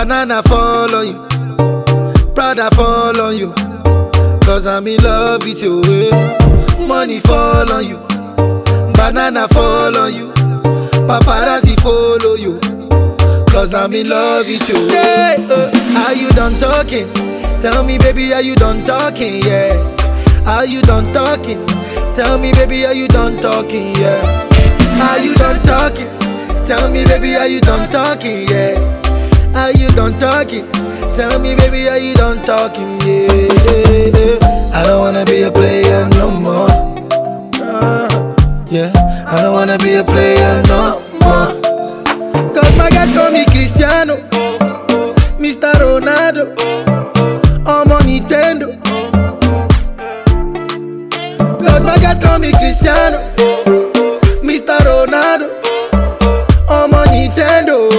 Banana fall on you, Prada fall on you, cause I'm in love with you. Money fall on you, banana fall on you, paparazzi follow you, cause I'm in love with you. Yeah, are you done talking? Tell me baby, are you done talking? Yeah, are you done talking? Tell me baby, are you done talking? Yeah, are you done talking? Tell me baby, are you done talking? Yeah, are you done talking? Tell me baby, are you done talking? Yeah, I don't wanna be a player no more. Yeah, I don't wanna be a player no more. Cause my guys call me Cristiano, Mr. Ronaldo, I'm on Nintendo. Cause my guys call me Cristiano, Mr. Ronaldo, I'm on Nintendo.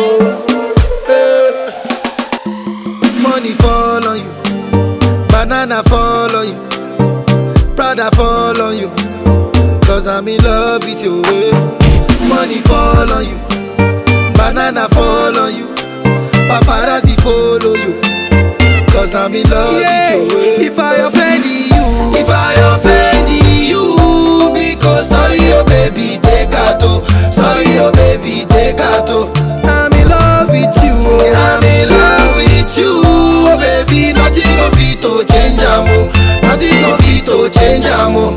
Money fall on you, banana fall on you, Prada fall on you, cause I'm in love with you. Money fall on you, banana fall on you, paparazzi follow you, cause I'm in love with you. If I offend you, if I offend you, because sorry oh baby, take a toe. Sorry oh baby, take a toe. I'm in love with you, I'm in love with you, oh baby. Nothing of it to change amo, nothing of it to change amo.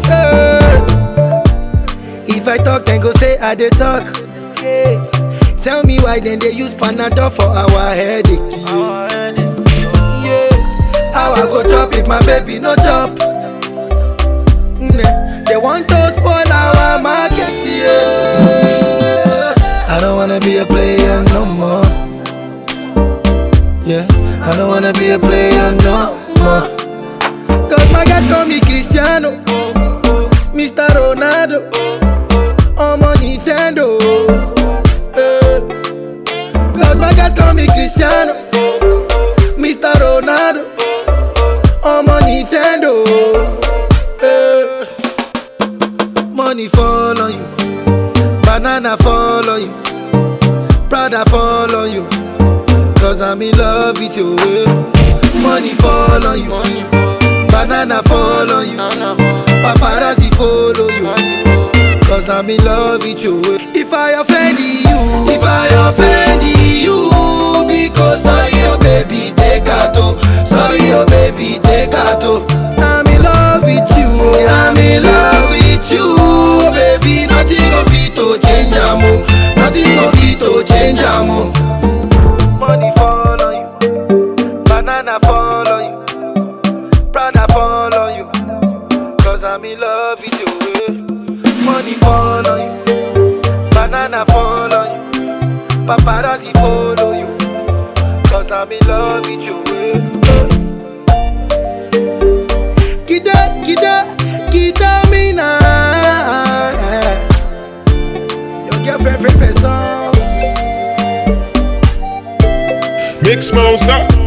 If I talk, then go say I dey talk. Yeah. Tell me why then they use Panadol for our headache. Yeah, how I go chop if my baby no chop? They want to spoil our market. Yeah, I don't wanna be a player no more. Yeah, I don't wanna be a player no more. Cause my guys call me Cristiano, Mr. Ronaldo, I'm on Nintendo. Cause my guys call me Cristiano, Mr. Ronaldo, I'm on Nintendo. Money fall on you, banana fall on you, Prada fall on you, cause I'm in love with you. Money fall on you, banana fall on you, paparazzi follow you, cause I'm in love with you. If I offend you, if I offend you, because sorry oh baby, take a toe. Sorry oh baby, take a toe. I'm in love with you, I'm in love with you, oh baby. Nothing of it to change amo, nothing of it to change amo. Money fall on you, banana fall on you, Prada fall on you, cause I'm in love with you. Money fall on you, banana fall on you, paparazzi follow you, cause I'm in love with you. Kida me now. Your girlfriend person. Mix Mouse up.